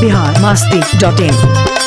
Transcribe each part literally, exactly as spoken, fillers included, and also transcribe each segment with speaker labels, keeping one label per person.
Speaker 1: Bihar Masti dot इन।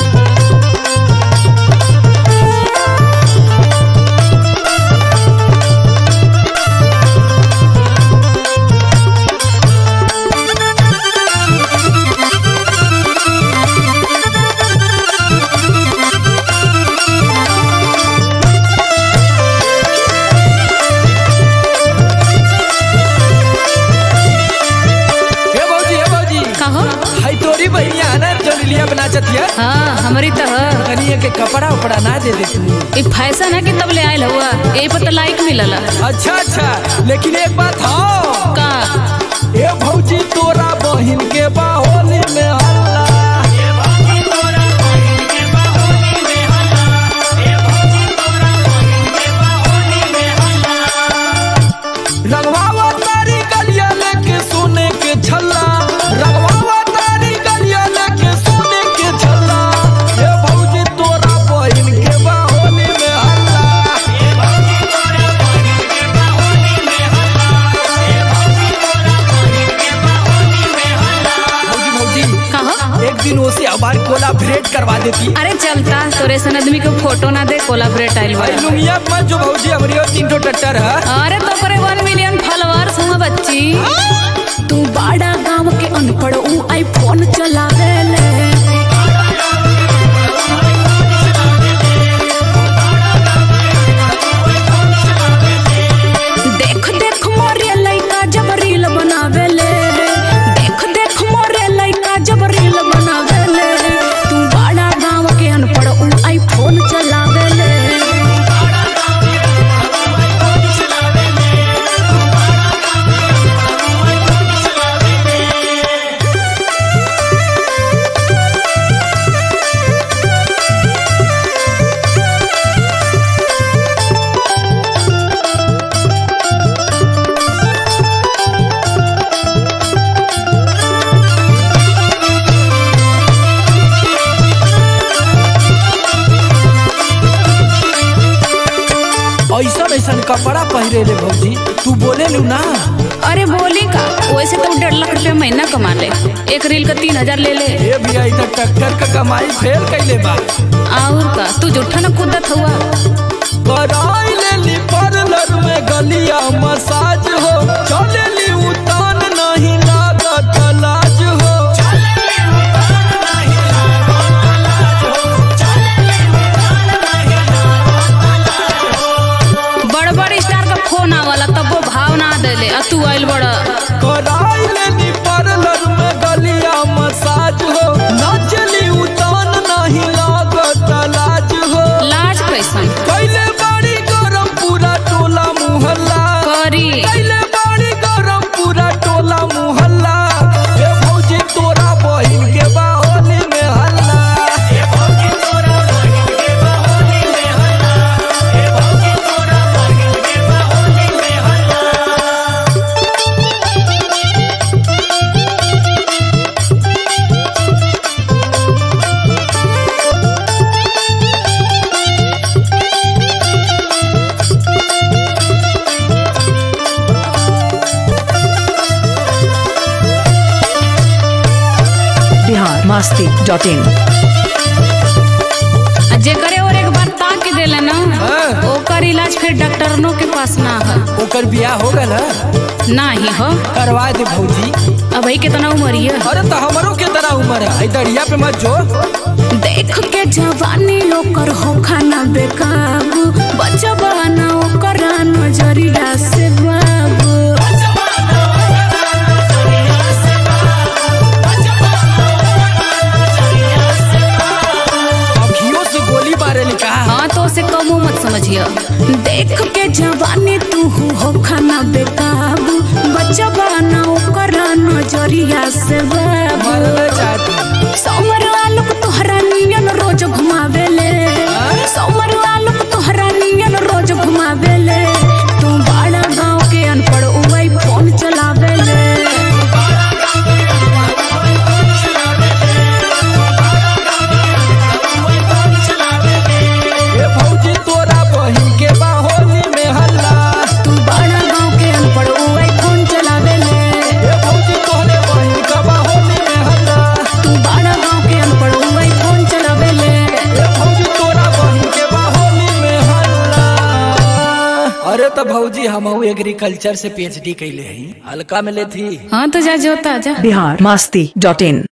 Speaker 2: हाँ हमारी तो
Speaker 3: कनिया के कपड़ा उपड़ा ना दे दे तू।
Speaker 2: ये फैशन है कि तब ले आयल हुआ यही पर तो लाइक मिलला।
Speaker 3: अच्छा अच्छा लेकिन एक बात हो
Speaker 2: का
Speaker 3: ए भौजी तोरा बहिन के बाहोली में हल्ला रंगवावा तारी गलिया लेके सोने के छल्ला रंगवावा तारी गलिया लेके सोने के छल्ला ए भौजी तोरा बहिन के बाहोली में हल्ला ए भौजी तोरा बहिन के बाहोली में हल्ला ए भौजी तोरा बहिन के बाहोली में हल्ला। भौजी भौजी
Speaker 2: कहो
Speaker 3: एक दिन ओसे हमारी कोलाबरेट करवा देती।
Speaker 2: अरे चलता तोरे सन आदमी के फोटो ना दे कोलाबरेट आइल
Speaker 3: भाई लुंगिया मत जो भौजी हमारी और तीन ठो टट्टर है।
Speaker 2: अरे तो करे वन मिलियन फॉलोअर्स हुआ बच्ची।
Speaker 4: तू बाड़ा गांव के अनपढ़ ऊ आईफोन चलावे ले देख देख मोरे लइका जब रील बनावे ले देख देख मोरे लइका जब रील बनावे ले तू बाड़ा गांव के अनपढ़ ऊ आईफोन चलावे ले
Speaker 3: ऐसा ऐसा कपड़ा पहरे ले भौजी तू बोले लू ना।
Speaker 2: अरे बोली का वैसे तो डेढ़ लाख रुपया महीना कमा ले एक रील का तीन हजार ले ले।
Speaker 3: ए भैया इधर ट्रैक्टर का कमाई फेल कैले बा
Speaker 2: और का तू झूठा न कूदत हुआ
Speaker 3: कराई ले ली पार्लर में गलिया मसाज हो चले ली उतान नहीं लागत लाज हो
Speaker 2: बड़ बड़ स्टार का फोन आवला तब वो भाव ना देले आ तू आइल बड़ा
Speaker 3: कराई ले ली पार्लर में गलिया मसाज हो नाचली उतान नहीं लागत लाज हो
Speaker 2: लाज कैसन
Speaker 3: कैले बाड़ी गरम पूरा टोला मुहल्ला
Speaker 2: करी
Speaker 3: कैले बाड़ी गरम पूरा टोला मुहल्ला ए भौजी तोरा बहिन के बाहोली में हल्ला ए भौजी तोरा बहिन के बाहोली में हल्ला ए भौजी तोरा बहिन के बाहोली में हल्ला।
Speaker 1: Bihar Masti dot in.
Speaker 2: जे करे और एक बार ताक के देले ना
Speaker 3: हाँ।
Speaker 2: ओकर इलाज फिर डॉक्टरनों के पास ना है
Speaker 3: ओकर बियाह हो गल है
Speaker 2: ना ही हो
Speaker 3: करवा दे भौजी।
Speaker 2: अब ही कितना उम्र है
Speaker 3: अरे तो हमरो के तरह उम्र है आई दरिया पे मत जो
Speaker 4: देख के जवानी ओकर हो खाना बेकाबू बचबा ना ओकर नजरिया से बाबू
Speaker 3: अखियों से गोली मारे लिखा
Speaker 2: हाँ तो उसे कम मत समझिए
Speaker 4: देख के जवानी तू हो खाना बेकाबू बचबा ना ओकर नजरिया से बाबू
Speaker 3: मरना चाहती
Speaker 4: समर आलोक तोहरा नियन रोज घुमावेले समर आलोक तोहरा नियन रोज घुमावेले तू बड़ा गांव के अनपढ़ उई फोन चलावेले
Speaker 3: ए भौजी तोरा बहिन के बाहोली में हल्ला
Speaker 4: तू बड़ा गांव के अनपढ़ उई फोन चलावेले
Speaker 3: ए भौजी तोहरे बहिन का बाहोली अरे तो भौजी हम एग्रीकल्चर से पीएचडी कैले हई, हल्का में ले थी।
Speaker 2: हाँ तो जा जोता जा।
Speaker 1: बिहार मस्ती डॉट इन